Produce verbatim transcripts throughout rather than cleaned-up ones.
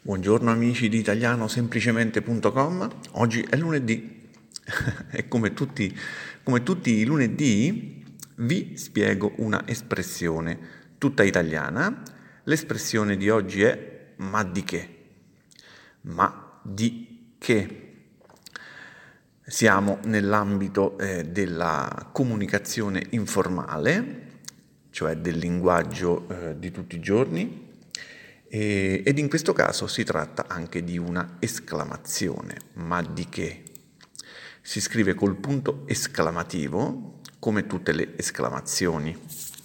Buongiorno amici di italiano semplicemente punto com. Oggi è lunedì e come tutti, come tutti i lunedì vi spiego una espressione tutta italiana. L'espressione di oggi è ma di che? Ma di che? Siamo nell'ambito eh, della comunicazione informale, cioè del linguaggio eh, di tutti i giorni. E, ed in questo caso si tratta anche di una esclamazione, ma di che? Si scrive col punto esclamativo, come tutte le esclamazioni.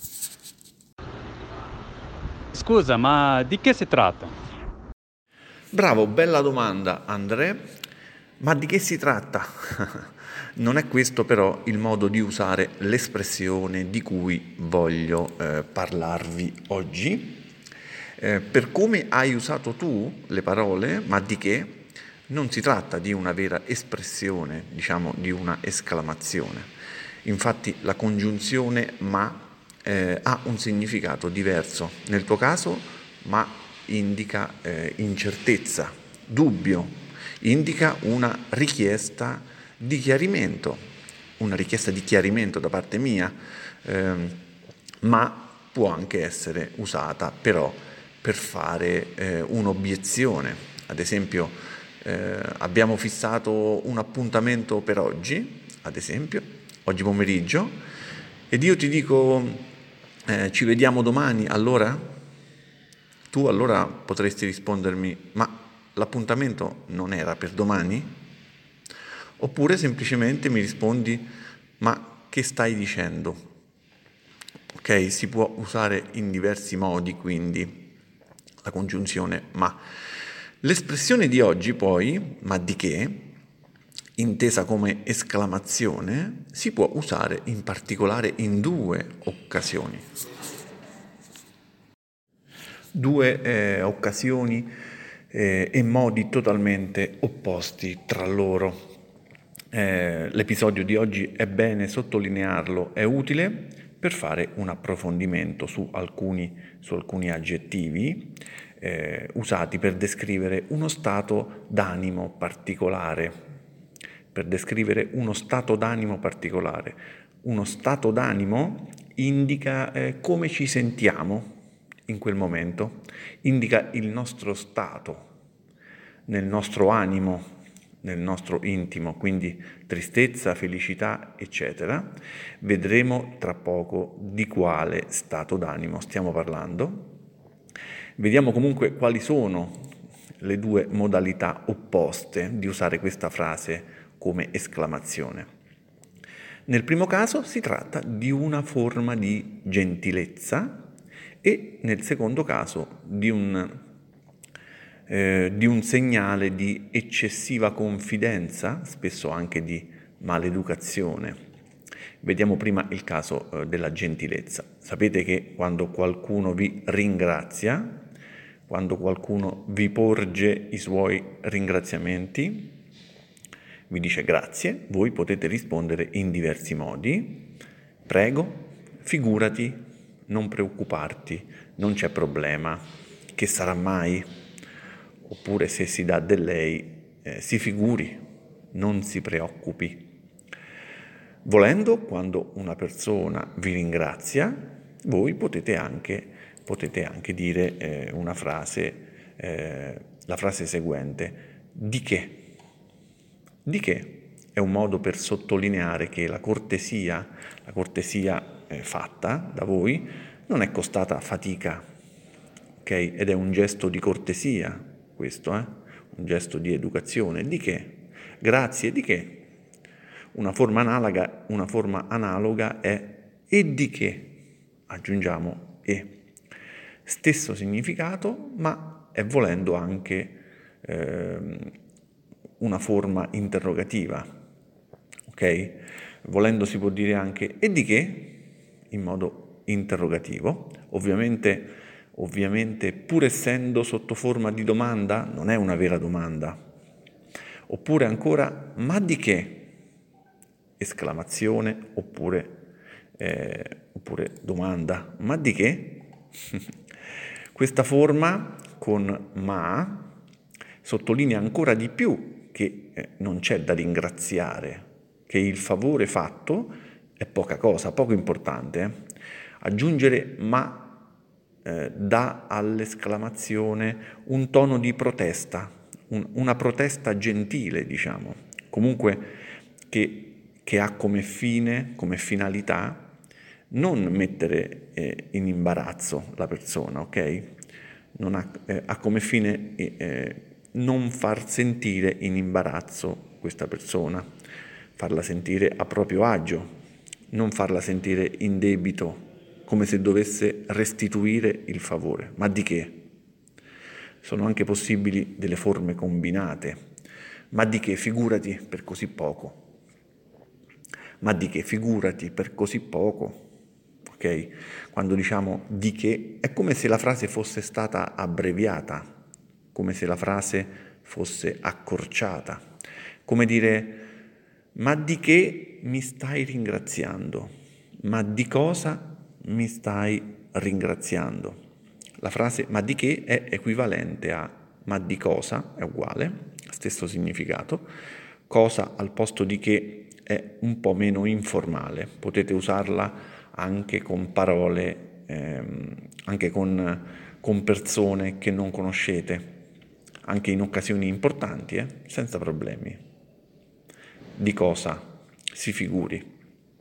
Scusa, ma di che si tratta? Bravo, bella domanda, André. Ma di che si tratta? Non è questo però il modo di usare l'espressione di cui voglio eh, parlarvi oggi. Eh, per come hai usato tu le parole, ma di che, non si tratta di una vera espressione, diciamo di una esclamazione. Infatti la congiunzione ma eh, ha un significato diverso. Nel tuo caso, ma indica eh, incertezza, dubbio, indica una richiesta di chiarimento, una richiesta di chiarimento da parte mia, ehm, ma può anche essere usata però per fare eh, un'obiezione. Ad esempio, eh, abbiamo fissato un appuntamento per oggi, ad esempio, oggi pomeriggio, ed io ti dico eh, ci vediamo domani, allora? Tu allora potresti rispondermi, ma l'appuntamento non era per domani? Oppure semplicemente mi rispondi, ma che stai dicendo? Ok, si può usare in diversi modi, quindi la congiunzione ma. L'espressione di oggi poi, ma di che, intesa come esclamazione, si può usare in particolare in due occasioni. Due eh, occasioni eh, e modi totalmente opposti tra loro. Eh, l'episodio di oggi è bene sottolinearlo, è utile per fare un approfondimento su alcuni, su alcuni aggettivi eh, usati per descrivere uno stato d'animo particolare, per descrivere uno stato d'animo particolare. Uno stato d'animo indica eh, come ci sentiamo in quel momento, indica il nostro stato, nel nostro animo, nel nostro intimo, quindi tristezza, felicità, eccetera. Vedremo tra poco di quale stato d'animo stiamo parlando. Vediamo comunque quali sono le due modalità opposte di usare questa frase come esclamazione. Nel primo caso si tratta di una forma di gentilezza e nel secondo caso di un, eh, di un segnale di eccessiva confidenza, spesso anche di maleducazione. Vediamo prima il caso eh, della gentilezza. Sapete che quando qualcuno vi ringrazia, quando qualcuno vi porge i suoi ringraziamenti, vi dice grazie, voi potete rispondere in diversi modi. Prego, figurati, non preoccuparti, non c'è problema, che sarà mai? Oppure se si dà del lei, eh, si figuri, non si preoccupi. Volendo, quando una persona vi ringrazia, voi potete anche, potete anche dire eh, una frase, eh, la frase seguente, di che? Di che? È un modo per sottolineare che la cortesia, la cortesia eh, fatta da voi non è costata fatica, ok? Ed è un gesto di cortesia, questo, eh? Un gesto di educazione. Di che? Grazie, di che? Una forma analoga, una forma analoga è e di che? Aggiungiamo e. Stesso significato, ma è volendo anche ehm, una forma interrogativa, ok? Volendo si può dire anche e di che? In modo interrogativo. Ovviamente, ovviamente, pur essendo sotto forma di domanda, non è una vera domanda. Oppure ancora, ma di che? Esclamazione oppure, eh, oppure domanda. Ma di che? Questa forma con ma Sottolinea ancora di più che eh, non c'è da ringraziare, che il favore fatto è poca cosa, poco importante. Eh? Aggiungere ma eh, dà all'esclamazione un tono di protesta, un, una protesta gentile, diciamo, comunque che, che ha come fine, come finalità, non mettere eh, in imbarazzo la persona, ok? Non ha, eh, ha come fine eh, non far sentire in imbarazzo questa persona, farla sentire a proprio agio, non farla sentire in debito, come se dovesse restituire il favore. Ma di che? Sono anche possibili delle forme combinate. Ma di che? Figurati per così poco. Ma di che? Figurati per così poco. Ok? Quando diciamo di che, è come se la frase fosse stata abbreviata, come se la frase fosse accorciata. Come dire, ma di che mi stai ringraziando? Ma di cosa mi stai ringraziando? La frase ma di che è equivalente a ma di cosa, è uguale, stesso significato. Cosa al posto di che è un po' meno informale, potete usarla anche con parole, ehm, anche con, con persone che non conoscete, anche in occasioni importanti, eh, senza problemi. Di cosa? Si figuri.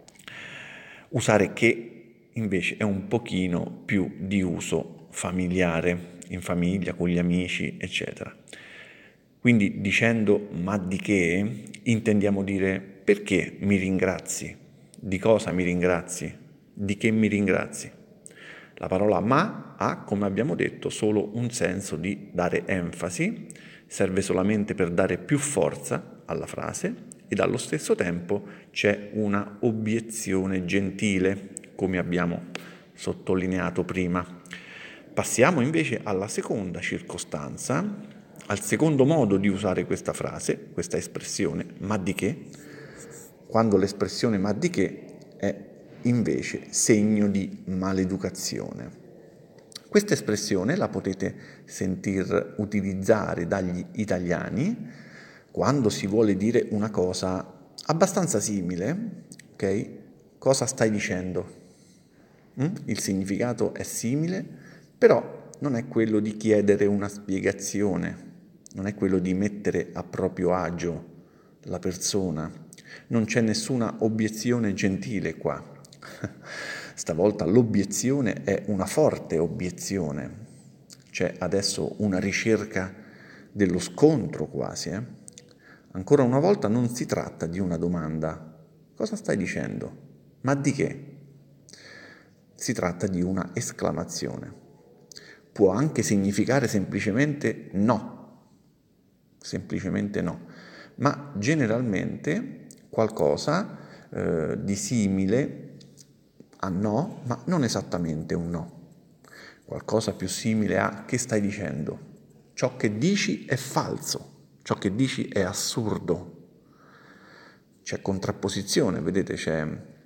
Usare che invece è un pochino più di uso familiare, in famiglia, con gli amici, eccetera. Quindi dicendo ma di che intendiamo dire perché mi ringrazi, di cosa mi ringrazi, di che mi ringrazi. La parola ma ha, come abbiamo detto, solo un senso di dare enfasi, serve solamente per dare più forza alla frase ed allo stesso tempo c'è una obiezione gentile, come abbiamo sottolineato prima. Passiamo invece alla seconda circostanza, al secondo modo di usare questa frase, questa espressione, ma di che, quando l'espressione ma di che è invece segno di maleducazione. Questa espressione la potete sentir utilizzare dagli italiani quando si vuole dire una cosa abbastanza simile, ok? Cosa stai dicendo? Mm? Il significato è simile, però non è quello di chiedere una spiegazione, non è quello di mettere a proprio agio la persona. Non c'è nessuna obiezione gentile qua. Stavolta l'obiezione è una forte obiezione. C'è adesso una ricerca dello scontro quasi. Eh? Ancora una volta non si tratta di una domanda. Cosa stai dicendo? Ma di che? Si tratta di una esclamazione. Può anche significare semplicemente no, semplicemente no, ma generalmente qualcosa eh, di simile a no, ma non esattamente un no. Qualcosa più simile a che stai dicendo? Ciò che dici è falso, ciò che dici è assurdo. C'è contrapposizione, vedete, c'è,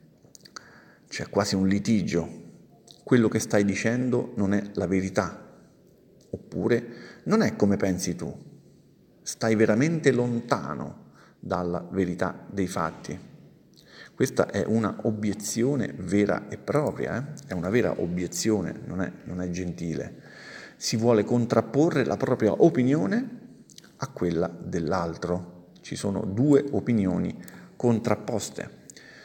c'è quasi un litigio. Quello che stai dicendo non è la verità, oppure non è come pensi tu, stai veramente lontano dalla verità dei fatti. Questa è una obiezione vera e propria, eh? È una vera obiezione, non è, non è gentile. Si vuole contrapporre la propria opinione a quella dell'altro. Ci sono due opinioni contrapposte.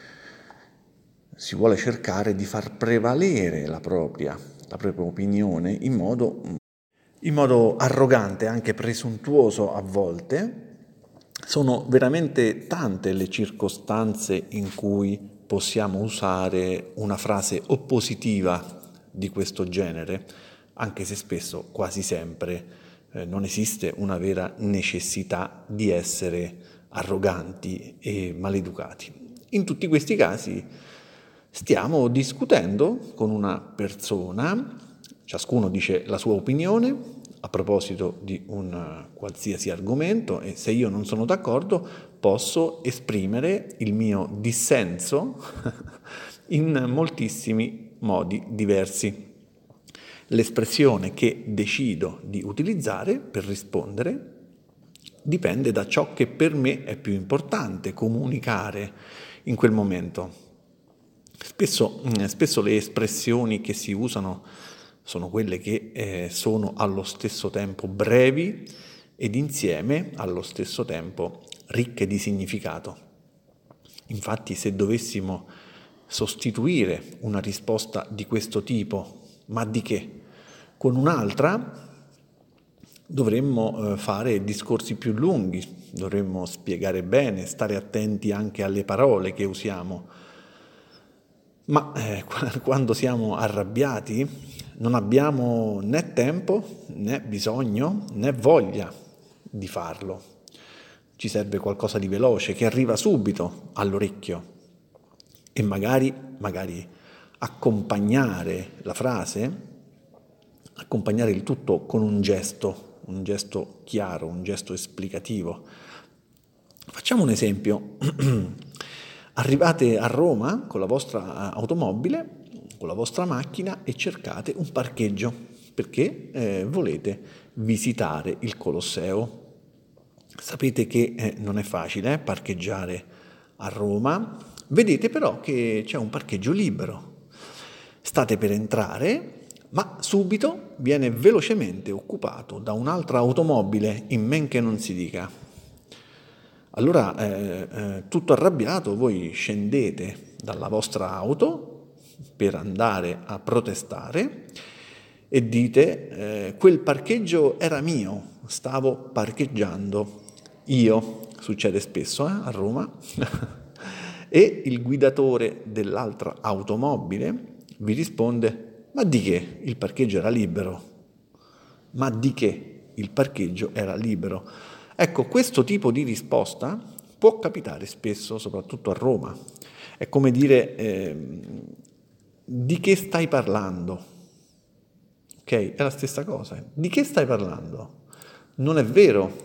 Si vuole cercare di far prevalere la propria, la propria opinione in modo, in modo arrogante, anche presuntuoso a volte. Sono veramente tante le circostanze in cui possiamo usare una frase oppositiva di questo genere, anche se spesso, quasi sempre, eh, non esiste una vera necessità di essere arroganti e maleducati. In tutti questi casi stiamo discutendo con una persona, ciascuno dice la sua opinione a proposito di un qualsiasi argomento e se io non sono d'accordo posso esprimere il mio dissenso in moltissimi modi diversi. L'espressione che decido di utilizzare per rispondere dipende da ciò che per me è più importante comunicare in quel momento. Spesso, spesso le espressioni che si usano sono quelle che eh, sono allo stesso tempo brevi ed insieme allo stesso tempo ricche di significato. Infatti, se dovessimo sostituire una risposta di questo tipo, ma di che, con un'altra, dovremmo fare discorsi più lunghi, dovremmo spiegare bene, stare attenti anche alle parole che usiamo. Ma eh, quando siamo arrabbiati non abbiamo né tempo, né bisogno, né voglia di farlo. Ci serve qualcosa di veloce che arriva subito all'orecchio e magari, magari accompagnare la frase, accompagnare il tutto con un gesto, un gesto chiaro, un gesto esplicativo. Facciamo un esempio. Arrivate a Roma con la vostra automobile, con la vostra macchina e cercate un parcheggio perché eh, volete visitare il Colosseo. Sapete che eh, non è facile eh, parcheggiare a Roma, vedete però che c'è un parcheggio libero. State per entrare, ma subito viene velocemente occupato da un'altra automobile, in men che non si dica. Allora, eh, eh, tutto arrabbiato, voi scendete dalla vostra auto per andare a protestare e dite eh, quel parcheggio era mio, stavo parcheggiando io, succede spesso eh, a Roma, e il guidatore dell'altra automobile vi risponde ma di che il parcheggio era libero? Ma di che il parcheggio era libero? Ecco, questo tipo di risposta può capitare spesso, soprattutto a Roma. È come dire, eh, di che stai parlando? Ok? È la stessa cosa. Di che stai parlando? Non è vero.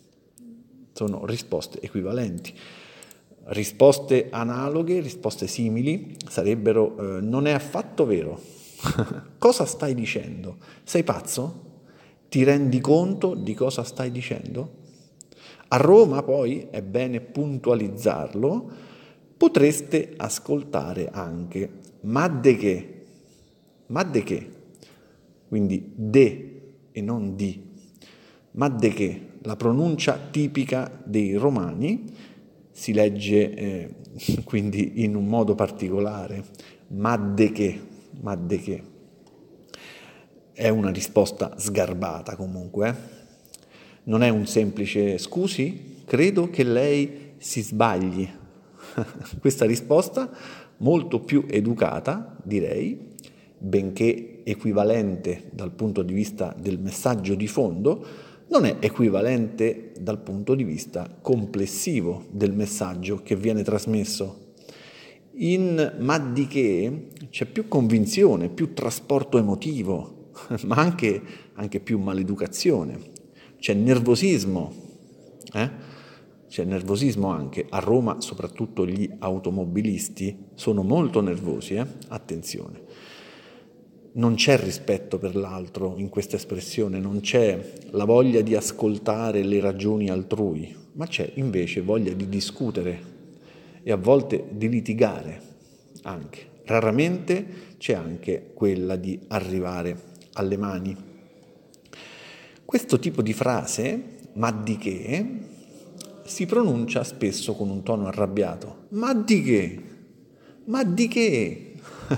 Sono risposte equivalenti. Risposte analoghe, risposte simili, sarebbero, eh, non è affatto vero. Cosa stai dicendo? Sei pazzo? Ti rendi conto di cosa stai dicendo? A Roma poi, è bene puntualizzarlo, potreste ascoltare anche ma de che, ma de che, quindi de e non di, ma de che, la pronuncia tipica dei romani si legge eh, quindi in un modo particolare, ma de che, ma de che. È una risposta sgarbata comunque, eh? Non è un semplice scusi, credo che lei si sbagli. Questa risposta, molto più educata, direi, benché equivalente dal punto di vista del messaggio di fondo, non è equivalente dal punto di vista complessivo del messaggio che viene trasmesso. In ma di che c'è più convinzione, più trasporto emotivo, ma anche, anche più maleducazione. C'è nervosismo, eh? C'è nervosismo anche. A Roma soprattutto gli automobilisti sono molto nervosi, eh? Attenzione. Non c'è rispetto per l'altro in questa espressione, non c'è la voglia di ascoltare le ragioni altrui, ma c'è invece voglia di discutere e a volte di litigare anche. Raramente c'è anche quella di arrivare alle mani. Questo tipo di frase, ma di che, si pronuncia spesso con un tono arrabbiato. Ma di che? Ma di che?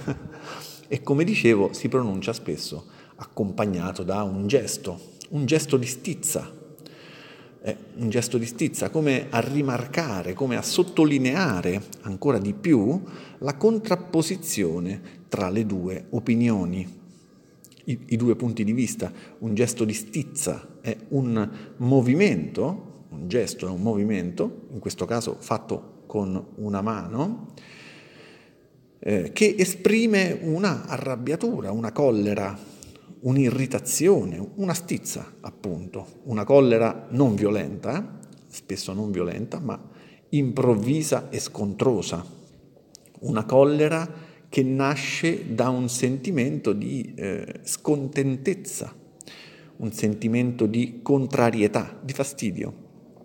E come dicevo, si pronuncia spesso accompagnato da un gesto, un gesto di stizza. Eh, un gesto di stizza, come a rimarcare, come a sottolineare ancora di più la contrapposizione tra le due opinioni. I, i due punti di vista. Un gesto di stizza è un movimento, un gesto è un movimento, in questo caso fatto con una mano, eh, che esprime una arrabbiatura, una collera, un'irritazione, una stizza, appunto, una collera non violenta, eh? spesso non violenta, ma improvvisa e scontrosa, una collera che nasce da un sentimento di eh, scontentezza, un sentimento di contrarietà, di fastidio.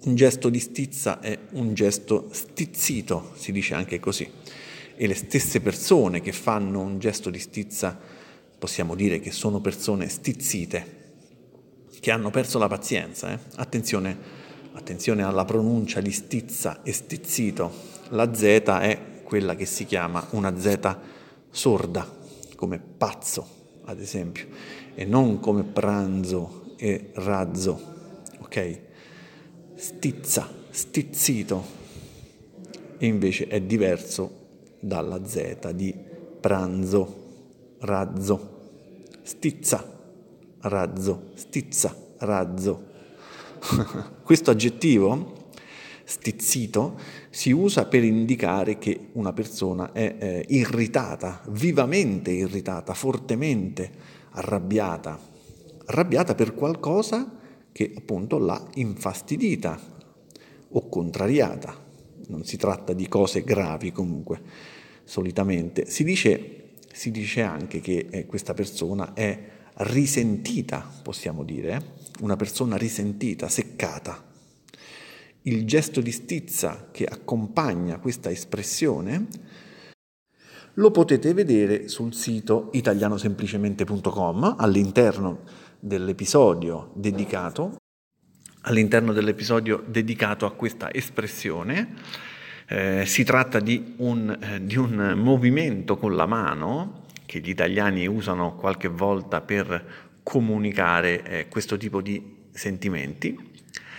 Un gesto di stizza è un gesto stizzito, si dice anche così. E le stesse persone che fanno un gesto di stizza possiamo dire che sono persone stizzite, che hanno perso la pazienza. Eh? Attenzione, attenzione alla pronuncia di stizza e stizzito. La Z è quella che si chiama una Z sorda, come pazzo, ad esempio, e non come pranzo e razzo, ok? Stizza, stizzito, e invece è diverso dalla Z di pranzo, razzo, stizza, razzo, stizza, razzo. Questo aggettivo, stizzito, si usa per indicare che una persona è eh, irritata, vivamente irritata, fortemente arrabbiata, arrabbiata per qualcosa che appunto l'ha infastidita o contrariata. Non si tratta di cose gravi comunque, solitamente. Si dice, si dice anche che eh, questa persona è risentita, possiamo dire, eh? Una persona risentita, seccata. Il gesto di stizza che accompagna questa espressione lo potete vedere sul sito italiano semplicemente punto com all'interno dell'episodio dedicato all'interno dell'episodio dedicato a questa espressione. Eh, si tratta di un, eh, di un movimento con la mano che gli italiani usano qualche volta per comunicare eh, questo tipo di sentimenti.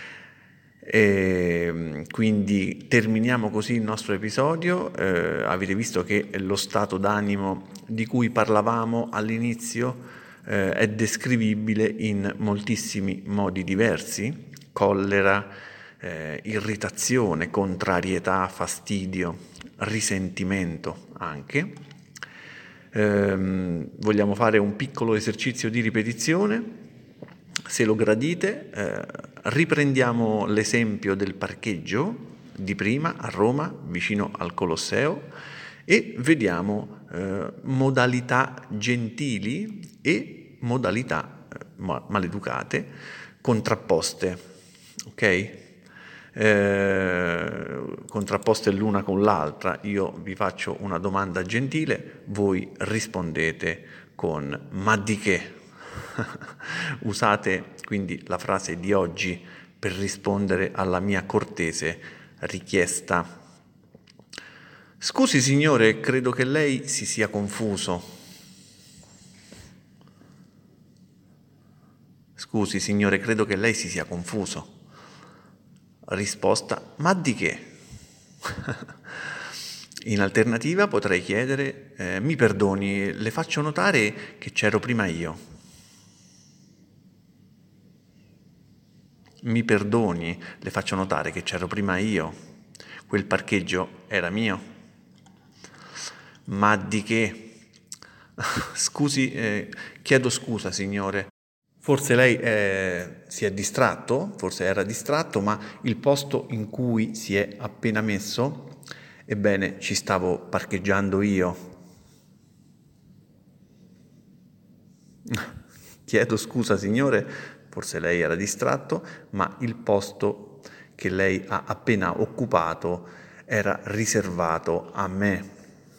E quindi terminiamo così il nostro episodio. Eh, avete visto che lo stato d'animo di cui parlavamo all'inizio eh, è descrivibile in moltissimi modi diversi: collera, eh, irritazione, contrarietà, fastidio, risentimento anche. Eh, vogliamo fare un piccolo esercizio di ripetizione. Se lo gradite, eh, riprendiamo l'esempio del parcheggio di prima a Roma, vicino al Colosseo, e vediamo eh, modalità gentili e modalità eh, maleducate contrapposte, ok? Eh, contrapposte l'una con l'altra. Io vi faccio una domanda gentile, voi rispondete con ma di che? Usate quindi la frase di oggi per rispondere alla mia cortese richiesta. Scusi signore, credo che lei si sia confuso. Scusi signore, credo che lei si sia confuso. Risposta, ma di che? In alternativa potrei chiedere, eh, mi perdoni, le faccio notare che c'ero prima io. Mi perdoni, le faccio notare che c'ero prima io. Quel parcheggio era mio. Ma di che? Scusi, eh, chiedo scusa signore. Forse lei eh, si è distratto, forse era distratto, ma il posto in cui si è appena messo, ebbene, ci stavo parcheggiando io. Chiedo scusa signore, forse lei era distratto, ma il posto che lei ha appena occupato era riservato a me.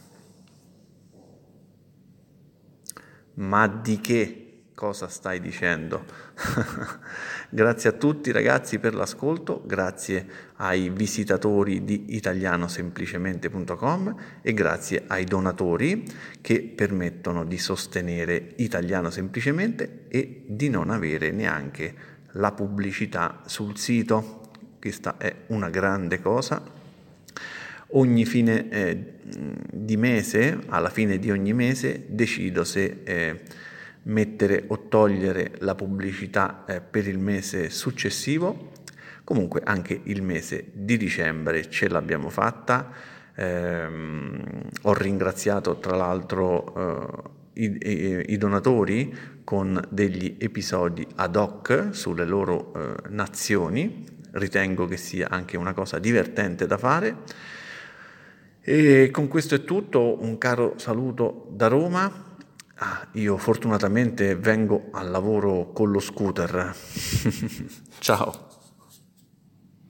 Ma di che? Cosa stai dicendo? Grazie a tutti ragazzi per l'ascolto, grazie ai visitatori di italiano semplicemente punto com e grazie ai donatori che permettono di sostenere Italiano Semplicemente e di non avere neanche la pubblicità sul sito. Questa è una grande cosa. Ogni fine eh, di mese, alla fine di ogni mese, decido se eh, mettere o togliere la pubblicità eh, per il mese successivo. Comunque anche il mese di dicembre ce l'abbiamo fatta. Ehm, ho ringraziato tra l'altro eh, i, i, i donatori con degli episodi ad hoc sulle loro eh, nazioni. Ritengo che sia anche una cosa divertente da fare. E con questo è tutto, un caro saluto da Roma. Ah, io fortunatamente vengo al lavoro con lo scooter. Ciao.